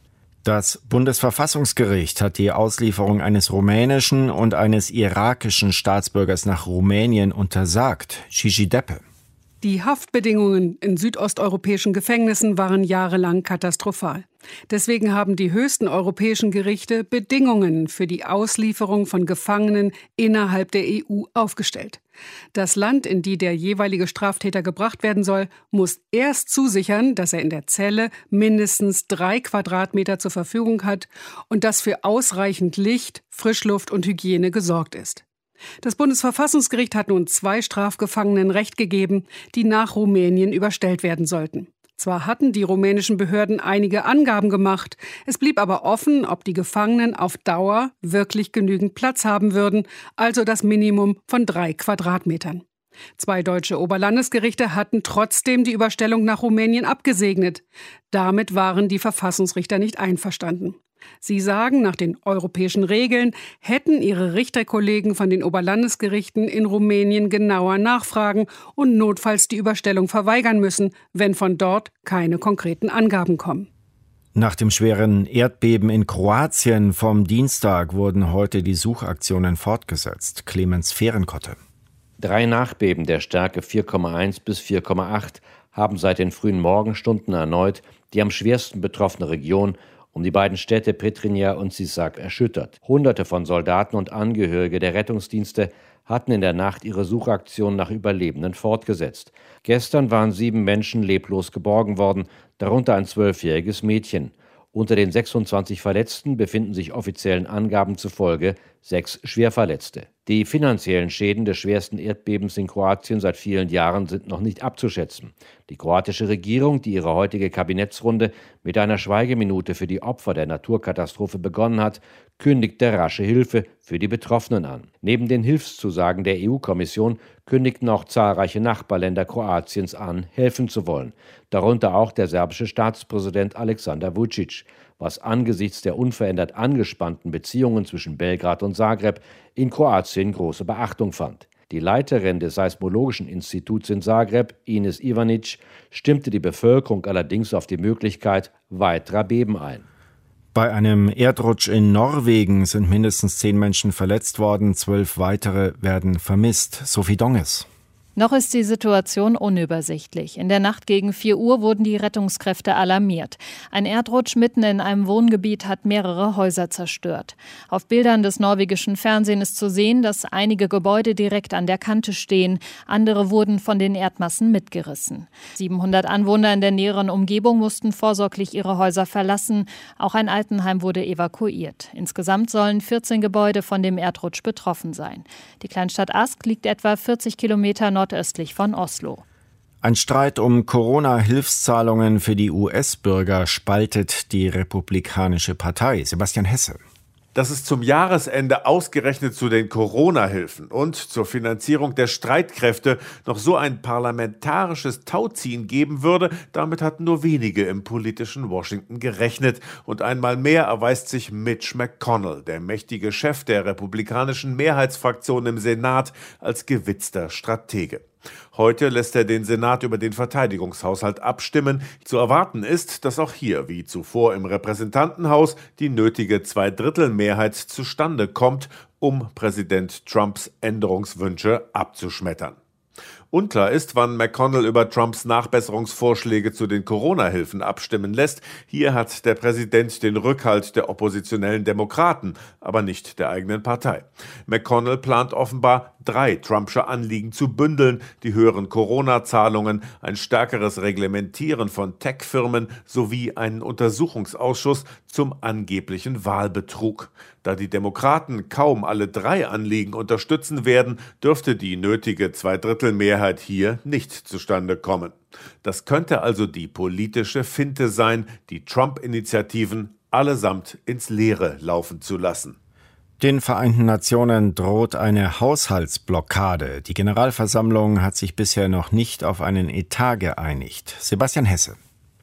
Das Bundesverfassungsgericht hat die Auslieferung eines rumänischen und eines irakischen Staatsbürgers nach Rumänien untersagt. Gigi Deppe. Die Haftbedingungen in südosteuropäischen Gefängnissen waren jahrelang katastrophal. Deswegen haben die höchsten europäischen Gerichte Bedingungen für die Auslieferung von Gefangenen innerhalb der E U aufgestellt. Das Land, in die der jeweilige Straftäter gebracht werden soll, muss erst zusichern, dass er in der Zelle mindestens drei Quadratmeter zur Verfügung hat und dass für ausreichend Licht, Frischluft und Hygiene gesorgt ist. Das Bundesverfassungsgericht hat nun zwei Strafgefangenen Recht gegeben, die nach Rumänien überstellt werden sollten. Zwar hatten die rumänischen Behörden einige Angaben gemacht, es blieb aber offen, ob die Gefangenen auf Dauer wirklich genügend Platz haben würden, also das Minimum von drei Quadratmetern. Zwei deutsche Oberlandesgerichte hatten trotzdem die Überstellung nach Rumänien abgesegnet. Damit waren die Verfassungsrichter nicht einverstanden. Sie sagen, nach den europäischen Regeln hätten ihre Richterkollegen von den Oberlandesgerichten in Rumänien genauer nachfragen und notfalls die Überstellung verweigern müssen, wenn von dort keine konkreten Angaben kommen. Nach dem schweren Erdbeben in Kroatien vom Dienstag wurden heute die Suchaktionen fortgesetzt. Clemens Fehrenkotte. Drei Nachbeben der Stärke vier Komma eins bis vier Komma acht haben seit den frühen Morgenstunden erneut die am schwersten betroffene Region um die beiden Städte Petrinja und Sisak erschüttert. Hunderte von Soldaten und Angehörige der Rettungsdienste hatten in der Nacht ihre Suchaktion nach Überlebenden fortgesetzt. Gestern waren sieben Menschen leblos geborgen worden, darunter ein zwölfjähriges Mädchen. Unter den sechsundzwanzig Verletzten befinden sich offiziellen Angaben zufolge sechs Schwerverletzte. Die finanziellen Schäden des schwersten Erdbebens in Kroatien seit vielen Jahren sind noch nicht abzuschätzen. Die kroatische Regierung, die ihre heutige Kabinettsrunde mit einer Schweigeminute für die Opfer der Naturkatastrophe begonnen hat, kündigte rasche Hilfe für die Betroffenen an. Neben den Hilfszusagen der E U-Kommission kündigten auch zahlreiche Nachbarländer Kroatiens an, helfen zu wollen. Darunter auch der serbische Staatspräsident Aleksandar Vučić, was angesichts der unverändert angespannten Beziehungen zwischen Belgrad und Zagreb in Kroatien große Beachtung fand. Die Leiterin des Seismologischen Instituts in Zagreb, Ines Ivanic, stimmte die Bevölkerung allerdings auf die Möglichkeit weiterer Beben ein. Bei einem Erdrutsch in Norwegen sind mindestens zehn Menschen verletzt worden, zwölf weitere werden vermisst. Sophie Donges. Noch ist die Situation unübersichtlich. In der Nacht gegen vier Uhr wurden die Rettungskräfte alarmiert. Ein Erdrutsch mitten in einem Wohngebiet hat mehrere Häuser zerstört. Auf Bildern des norwegischen Fernsehens ist zu sehen, dass einige Gebäude direkt an der Kante stehen. Andere wurden von den Erdmassen mitgerissen. siebenhundert Anwohner in der näheren Umgebung mussten vorsorglich ihre Häuser verlassen. Auch ein Altenheim wurde evakuiert. Insgesamt sollen vierzehn Gebäude von dem Erdrutsch betroffen sein. Die Kleinstadt Ask liegt etwa vierzig Kilometer nordöstlich östlich von Oslo. Ein Streit um Corona-Hilfszahlungen für die U S-Bürger spaltet die Republikanische Partei. Sebastian Hesse. Dass es zum Jahresende ausgerechnet zu den Corona-Hilfen und zur Finanzierung der Streitkräfte noch so ein parlamentarisches Tauziehen geben würde, damit hatten nur wenige im politischen Washington gerechnet. Und einmal mehr erweist sich Mitch McConnell, der mächtige Chef der republikanischen Mehrheitsfraktion im Senat, als gewitzter Stratege. Heute lässt er den Senat über den Verteidigungshaushalt abstimmen. Zu erwarten ist, dass auch hier, wie zuvor im Repräsentantenhaus, die nötige Zweidrittelmehrheit zustande kommt, um Präsident Trumps Änderungswünsche abzuschmettern. Unklar ist, wann McConnell über Trumps Nachbesserungsvorschläge zu den Corona-Hilfen abstimmen lässt. Hier hat der Präsident den Rückhalt der oppositionellen Demokraten, aber nicht der eigenen Partei. McConnell plant offenbar, drei Trumpsche Anliegen zu bündeln: die höheren Corona-Zahlungen, ein stärkeres Reglementieren von Tech-Firmen sowie einen Untersuchungsausschuss zum angeblichen Wahlbetrug. Da die Demokraten kaum alle drei Anliegen unterstützen werden, dürfte die nötige Zweidrittelmehrheit hier nicht zustande kommen. Das könnte also die politische Finte sein, die Trump-Initiativen allesamt ins Leere laufen zu lassen. Den Vereinten Nationen droht eine Haushaltsblockade. Die Generalversammlung hat sich bisher noch nicht auf einen Etat geeinigt. Sebastian Hesse.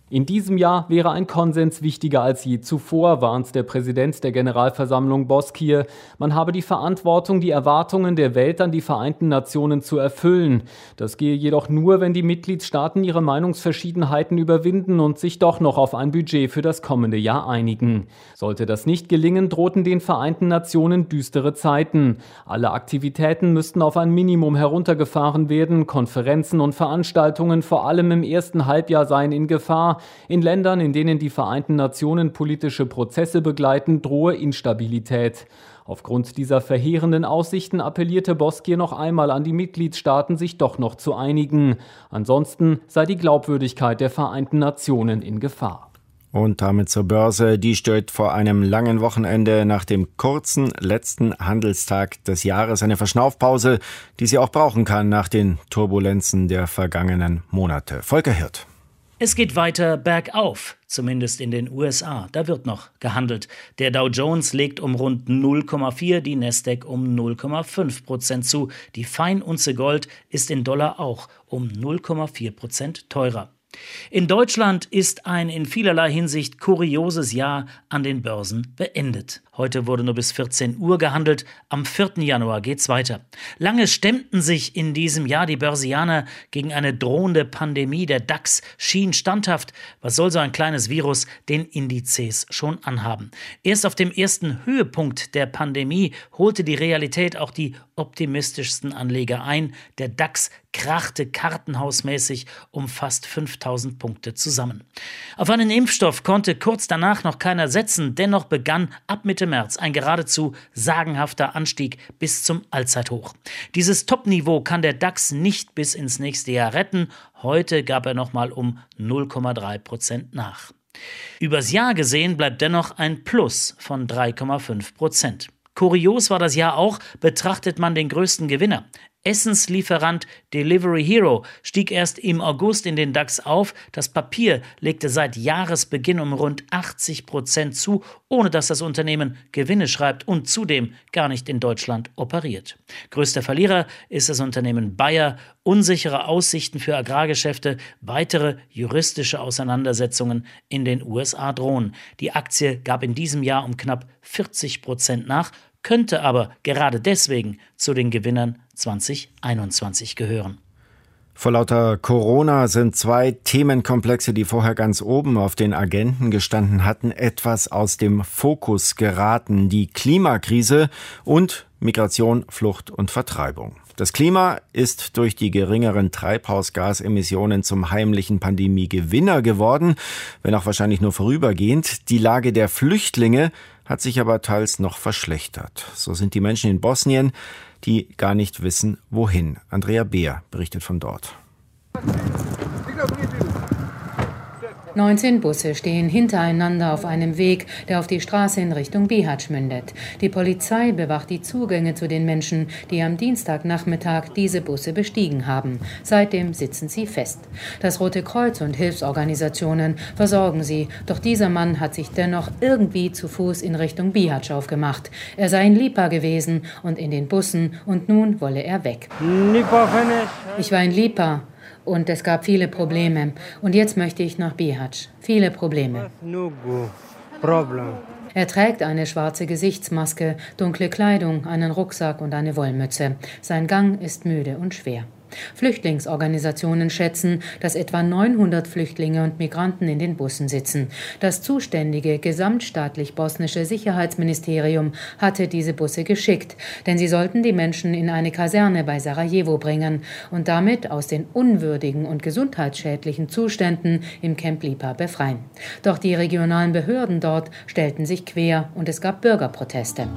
In diesem Jahr wäre ein Konsens wichtiger als je zuvor, warnt der Präsident der Generalversammlung Bozkır. Man habe die Verantwortung, die Erwartungen der Welt an die Vereinten Nationen zu erfüllen. Das gehe jedoch nur, wenn die Mitgliedstaaten ihre Meinungsverschiedenheiten überwinden und sich doch noch auf ein Budget für das kommende Jahr einigen. Sollte das nicht gelingen, drohten den Vereinten Nationen düstere Zeiten. Alle Aktivitäten müssten auf ein Minimum heruntergefahren werden. Konferenzen und Veranstaltungen, vor allem im ersten Halbjahr, seien in Gefahr. In Ländern, in denen die Vereinten Nationen politische Prozesse begleiten, drohe Instabilität. Aufgrund dieser verheerenden Aussichten appellierte Bozkır noch einmal an die Mitgliedstaaten, sich doch noch zu einigen. Ansonsten sei die Glaubwürdigkeit der Vereinten Nationen in Gefahr. Und damit zur Börse. Die steht vor einem langen Wochenende nach dem kurzen letzten Handelstag des Jahres. Eine Verschnaufpause, die sie auch brauchen kann nach den Turbulenzen der vergangenen Monate. Volker Hirt. Es geht weiter bergauf, zumindest in den U S A. Da wird noch gehandelt. Der Dow Jones legt um rund null Komma vier, die Nasdaq um null Komma fünf Prozent zu. Die Feinunze Gold ist in Dollar auch um null Komma vier Prozent teurer. In Deutschland ist ein in vielerlei Hinsicht kurioses Jahr an den Börsen beendet. Heute wurde nur bis vierzehn Uhr gehandelt, am vierten Januar geht's weiter. Lange stemmten sich in diesem Jahr die Börsianer gegen eine drohende Pandemie. Der DAX schien standhaft. Was soll so ein kleines Virus den Indizes schon anhaben? Erst auf dem ersten Höhepunkt der Pandemie holte die Realität auch die optimistischsten Anleger ein. Der DAX krachte kartenhausmäßig um fast fünftausend Punkte zusammen. Auf einen Impfstoff konnte kurz danach noch keiner setzen, dennoch begann ab Mitte März ein geradezu sagenhafter Anstieg bis zum Allzeithoch. Dieses Topniveau kann der DAX nicht bis ins nächste Jahr retten. Heute gab er nochmal um null Komma drei Prozent nach. Übers Jahr gesehen bleibt dennoch ein Plus von drei Komma fünf Prozent. Kurios war das Jahr auch, betrachtet man den größten Gewinner. Essenslieferant Delivery Hero stieg erst im August in den DAX auf. Das Papier legte seit Jahresbeginn um rund achtzig Prozent zu, ohne dass das Unternehmen Gewinne schreibt und zudem gar nicht in Deutschland operiert. Größter Verlierer ist das Unternehmen Bayer. Unsichere Aussichten für Agrargeschäfte, weitere juristische Auseinandersetzungen in den U S A drohen. Die Aktie gab in diesem Jahr um knapp vierzig Prozent nach, könnte aber gerade deswegen zu den Gewinnern zwanzig einundzwanzig gehören. Vor lauter Corona sind zwei Themenkomplexe, die vorher ganz oben auf den Agenden gestanden hatten, etwas aus dem Fokus geraten. Die Klimakrise und Migration, Flucht und Vertreibung. Das Klima ist durch die geringeren Treibhausgasemissionen zum heimlichen Pandemiegewinner geworden, wenn auch wahrscheinlich nur vorübergehend. Die Lage der Flüchtlinge hat sich aber teils noch verschlechtert. So sind die Menschen in Bosnien, die gar nicht wissen, wohin. Andrea Beer berichtet von dort. neunzehn Busse stehen hintereinander auf einem Weg, der auf die Straße in Richtung Bihać mündet. Die Polizei bewacht die Zugänge zu den Menschen, die am Dienstagnachmittag diese Busse bestiegen haben. Seitdem sitzen sie fest. Das Rote Kreuz und Hilfsorganisationen versorgen sie, doch dieser Mann hat sich dennoch irgendwie zu Fuß in Richtung Bihać aufgemacht. Er sei in Lipa gewesen und in den Bussen und nun wolle er weg. Ich war in Lipa. Und es gab viele Probleme. Und jetzt möchte ich nach Bihać. Viele Probleme. Er trägt eine schwarze Gesichtsmaske, dunkle Kleidung, einen Rucksack und eine Wollmütze. Sein Gang ist müde und schwer. Flüchtlingsorganisationen schätzen, dass etwa neunhundert Flüchtlinge und Migranten in den Bussen sitzen. Das zuständige gesamtstaatlich bosnische Sicherheitsministerium hatte diese Busse geschickt, denn sie sollten die Menschen in eine Kaserne bei Sarajevo bringen und damit aus den unwürdigen und gesundheitsschädlichen Zuständen im Camp Lipa befreien. Doch die regionalen Behörden dort stellten sich quer und es gab Bürgerproteste.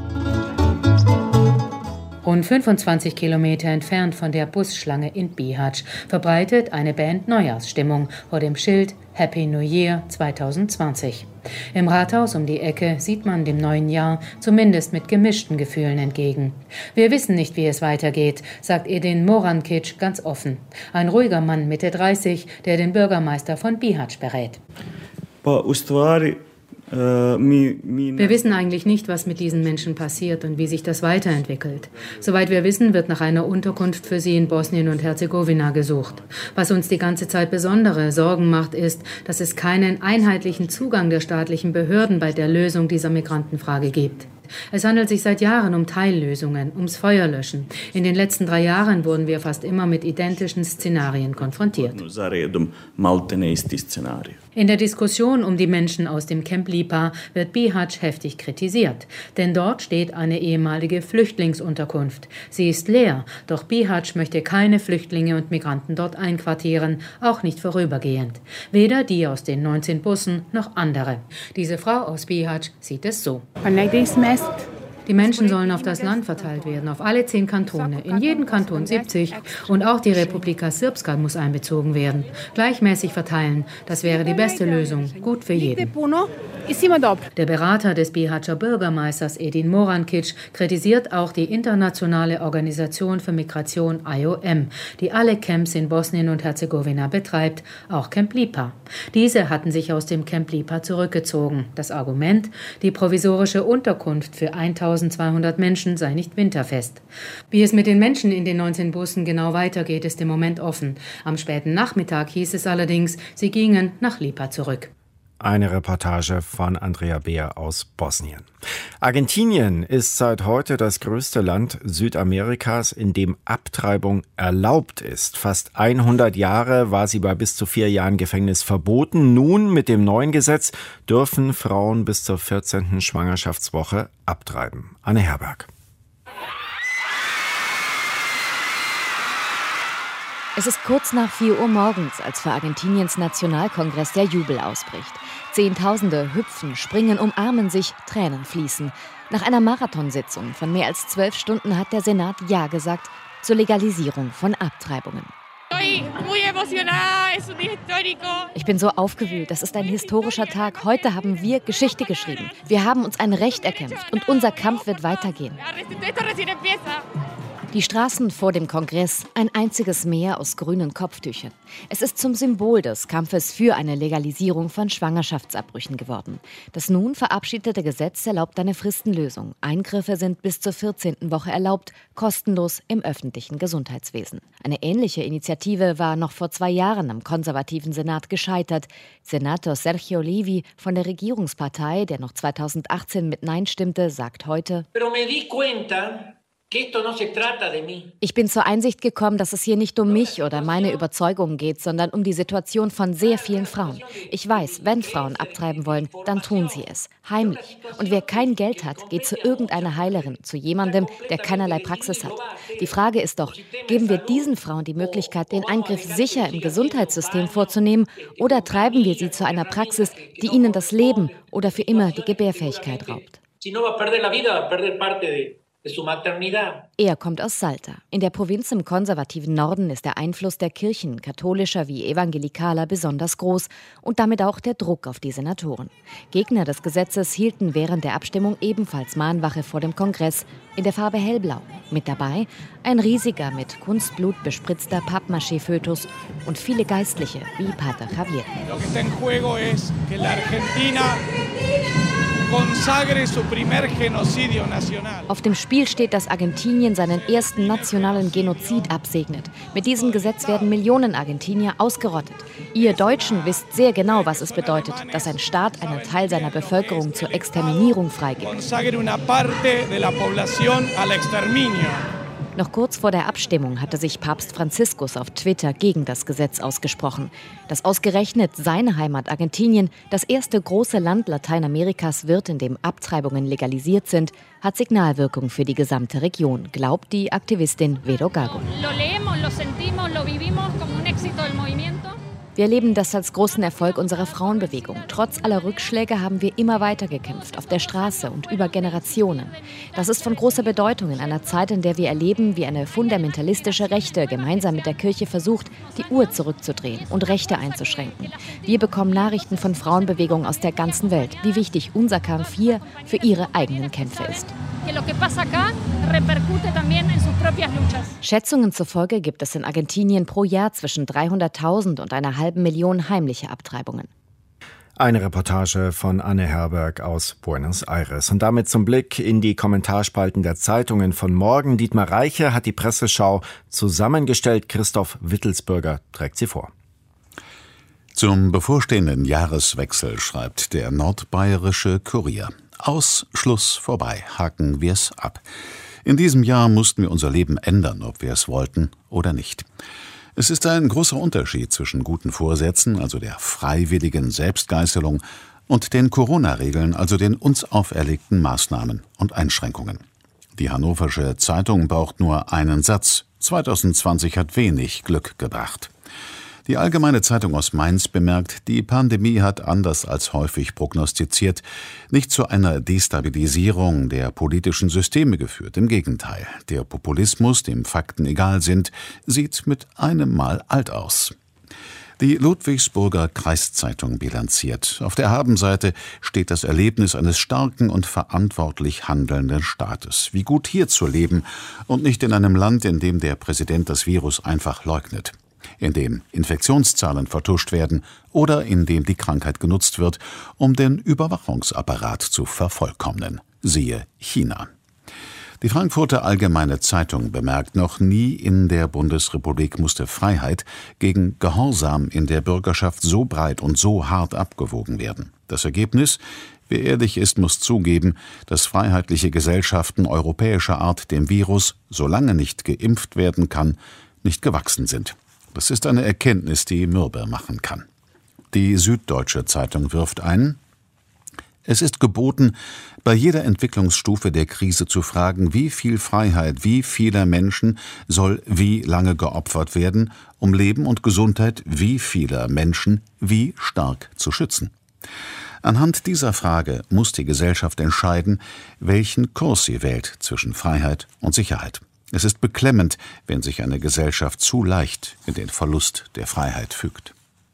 Rund fünfundzwanzig Kilometer entfernt von der Busschlange in Bihać verbreitet eine Band Neujahrsstimmung vor dem Schild Happy New Year zwanzig zwanzig. Im Rathaus um die Ecke sieht man dem neuen Jahr zumindest mit gemischten Gefühlen entgegen. Wir wissen nicht, wie es weitergeht, sagt Edin Morankic ganz offen. Ein ruhiger Mann Mitte dreißig, der den Bürgermeister von Bihać berät. Wir wissen eigentlich nicht, was mit diesen Menschen passiert und wie sich das weiterentwickelt. Soweit wir wissen, wird nach einer Unterkunft für sie in Bosnien und Herzegowina gesucht. Was uns die ganze Zeit besondere Sorgen macht, ist, dass es keinen einheitlichen Zugang der staatlichen Behörden bei der Lösung dieser Migrantenfrage gibt. Es handelt sich seit Jahren um Teillösungen, ums Feuerlöschen. In den letzten drei Jahren wurden wir fast immer mit identischen Szenarien konfrontiert. In der Diskussion um die Menschen aus dem Camp Lipa wird Bihać heftig kritisiert. Denn dort steht eine ehemalige Flüchtlingsunterkunft. Sie ist leer, doch Bihać möchte keine Flüchtlinge und Migranten dort einquartieren, auch nicht vorübergehend. Weder die aus den neunzehn Bussen noch andere. Diese Frau aus Bihać sieht es so. Die Menschen sollen auf das Land verteilt werden, auf alle zehn Kantone, in jeden Kanton siebzig. Und auch die Republika Srpska muss einbezogen werden. Gleichmäßig verteilen, das wäre die beste Lösung, gut für jeden. Der Berater des Bihaćer Bürgermeisters Edin Morankić kritisiert auch die internationale Organisation für Migration I O M, die alle Camps in Bosnien und Herzegowina betreibt, auch Camp Lipa. Diese hatten sich aus dem Camp Lipa zurückgezogen. Das Argument, die provisorische Unterkunft für eintausendzweihundert Menschen sei nicht winterfest. Wie es mit den Menschen in den neunzehn Bussen genau weitergeht, ist im Moment offen. Am späten Nachmittag hieß es allerdings, sie gingen nach Lipa zurück. Eine Reportage von Andrea Beer aus Bosnien. Argentinien ist seit heute das größte Land Südamerikas, in dem Abtreibung erlaubt ist. Fast hundert Jahre war sie bei bis zu vier Jahren Gefängnis verboten. Nun mit dem neuen Gesetz dürfen Frauen bis zur vierzehnten Schwangerschaftswoche abtreiben. Anne Herberg. Es ist kurz nach vier Uhr morgens, als für Argentiniens Nationalkongress der Jubel ausbricht. Zehntausende hüpfen, springen, umarmen sich, Tränen fließen. Nach einer Marathonsitzung von mehr als zwölf Stunden hat der Senat Ja gesagt zur Legalisierung von Abtreibungen. Ich bin so aufgewühlt, das ist ein historischer Tag. Heute haben wir Geschichte geschrieben. Wir haben uns ein Recht erkämpft und unser Kampf wird weitergehen. Die Straßen vor dem Kongress, ein einziges Meer aus grünen Kopftüchern. Es ist zum Symbol des Kampfes für eine Legalisierung von Schwangerschaftsabbrüchen geworden. Das nun verabschiedete Gesetz erlaubt eine Fristenlösung. Eingriffe sind bis zur vierzehnten Woche erlaubt, kostenlos im öffentlichen Gesundheitswesen. Eine ähnliche Initiative war noch vor zwei Jahren am konservativen Senat gescheitert. Senator Sergio Levi von der Regierungspartei, der noch zweitausendachtzehn mit Nein stimmte, sagt heute: Ich bin zur Einsicht gekommen, dass es hier nicht um mich oder meine Überzeugungen geht, sondern um die Situation von sehr vielen Frauen. Ich weiß, wenn Frauen abtreiben wollen, dann tun sie es. Heimlich. Und wer kein Geld hat, geht zu irgendeiner Heilerin, zu jemandem, der keinerlei Praxis hat. Die Frage ist doch, geben wir diesen Frauen die Möglichkeit, den Eingriff sicher im Gesundheitssystem vorzunehmen, oder treiben wir sie zu einer Praxis, die ihnen das Leben oder für immer die Gebärfähigkeit raubt? Er kommt aus Salta. In der Provinz im konservativen Norden ist der Einfluss der Kirchen, katholischer wie evangelikaler, besonders groß und damit auch der Druck auf die Senatoren. Gegner des Gesetzes hielten während der Abstimmung ebenfalls Mahnwache vor dem Kongress in der Farbe hellblau. Mit dabei ein riesiger, mit Kunstblut bespritzter Pappmaché-Fötus und viele Geistliche wie Pater Javier. Auf dem Spiel steht, dass Argentinien seinen ersten nationalen Genozid absegnet. Mit diesem Gesetz werden Millionen Argentinier ausgerottet. Ihr Deutschen wisst sehr genau, was es bedeutet, dass ein Staat einen Teil seiner Bevölkerung zur Exterminierung freigibt. Noch kurz vor der Abstimmung hatte sich Papst Franziskus auf Twitter gegen das Gesetz ausgesprochen. Dass ausgerechnet seine Heimat Argentinien das erste große Land Lateinamerikas wird, in dem Abtreibungen legalisiert sind, hat Signalwirkung für die gesamte Region, glaubt die Aktivistin Vero Gago. Wir erleben das als großen Erfolg unserer Frauenbewegung. Trotz aller Rückschläge haben wir immer weiter gekämpft, auf der Straße und über Generationen. Das ist von großer Bedeutung in einer Zeit, in der wir erleben, wie eine fundamentalistische Rechte gemeinsam mit der Kirche versucht, die Uhr zurückzudrehen und Rechte einzuschränken. Wir bekommen Nachrichten von Frauenbewegungen aus der ganzen Welt, wie wichtig unser Kampf hier für ihre eigenen Kämpfe ist. Schätzungen zufolge gibt es in Argentinien pro Jahr zwischen dreihunderttausend und einer halben Million heimliche Abtreibungen. Eine Reportage von Anne Herberg aus Buenos Aires. Und damit zum Blick in die Kommentarspalten der Zeitungen von morgen. Dietmar Reiche hat die Presseschau zusammengestellt. Christoph Wittelsbürger trägt sie vor. Zum bevorstehenden Jahreswechsel schreibt der Nordbayerische Kurier: Aus, Schluss, vorbei, haken wir's ab. In diesem Jahr mussten wir unser Leben ändern, ob wir es wollten oder nicht. Es ist ein großer Unterschied zwischen guten Vorsätzen, also der freiwilligen Selbstgeißelung, und den Corona-Regeln, also den uns auferlegten Maßnahmen und Einschränkungen. Die Hannoversche Zeitung braucht nur einen Satz: zwanzig zwanzig hat wenig Glück gebracht. Die Allgemeine Zeitung aus Mainz bemerkt, die Pandemie hat, anders als häufig prognostiziert, nicht zu einer Destabilisierung der politischen Systeme geführt. Im Gegenteil, der Populismus, dem Fakten egal sind, sieht mit einem Mal alt aus. Die Ludwigsburger Kreiszeitung bilanziert: Auf der Habenseite steht das Erlebnis eines starken und verantwortlich handelnden Staates. Wie gut hier zu leben und nicht in einem Land, in dem der Präsident das Virus einfach leugnet, in dem Infektionszahlen vertuscht werden oder in dem die Krankheit genutzt wird, um den Überwachungsapparat zu vervollkommnen. Siehe China. Die Frankfurter Allgemeine Zeitung bemerkt, noch nie in der Bundesrepublik musste Freiheit gegen Gehorsam in der Bürgerschaft so breit und so hart abgewogen werden. Das Ergebnis: Wer ehrlich ist, muss zugeben, dass freiheitliche Gesellschaften europäischer Art dem Virus, solange nicht geimpft werden kann, nicht gewachsen sind. Das ist eine Erkenntnis, die mürbe machen kann. Die Süddeutsche Zeitung wirft ein: Es ist geboten, bei jeder Entwicklungsstufe der Krise zu fragen, wie viel Freiheit, wie vieler Menschen soll wie lange geopfert werden, um Leben und Gesundheit wie vieler Menschen wie stark zu schützen. Anhand dieser Frage muss die Gesellschaft entscheiden, welchen Kurs sie wählt zwischen Freiheit und Sicherheit. Es ist beklemmend, wenn sich eine Gesellschaft zu leicht in den Verlust der Freiheit fügt.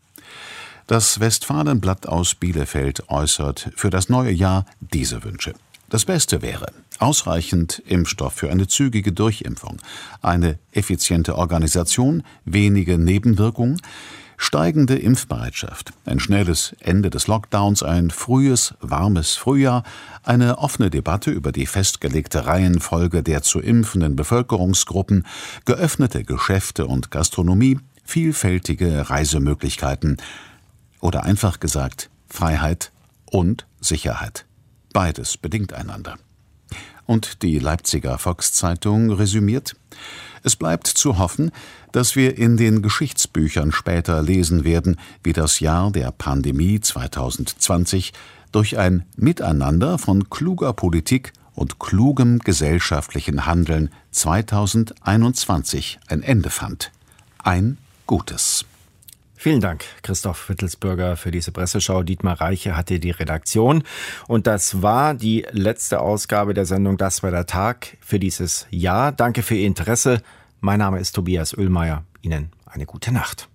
Das Westfalenblatt aus Bielefeld äußert für das neue Jahr diese Wünsche. Das Beste wäre ausreichend Impfstoff für eine zügige Durchimpfung, eine effiziente Organisation, wenige Nebenwirkungen, steigende Impfbereitschaft, ein schnelles Ende des Lockdowns, ein frühes, warmes Frühjahr, eine offene Debatte über die festgelegte Reihenfolge der zu impfenden Bevölkerungsgruppen, geöffnete Geschäfte und Gastronomie, vielfältige Reisemöglichkeiten oder einfach gesagt Freiheit und Sicherheit. Beides bedingt einander. Und die Leipziger Volkszeitung resümiert: Es bleibt zu hoffen, dass wir in den Geschichtsbüchern später lesen werden, wie das Jahr der Pandemie zwanzig zwanzig durch ein Miteinander von kluger Politik und klugem gesellschaftlichen Handeln zwanzig einundzwanzig ein Ende fand. Ein gutes. Vielen Dank, Christoph Wittelsbürger, für diese Presseschau. Dietmar Reiche hatte die Redaktion. Und das war die letzte Ausgabe der Sendung Das war der Tag für dieses Jahr. Danke für Ihr Interesse. Mein Name ist Tobias Oehlmeier. Ihnen eine gute Nacht.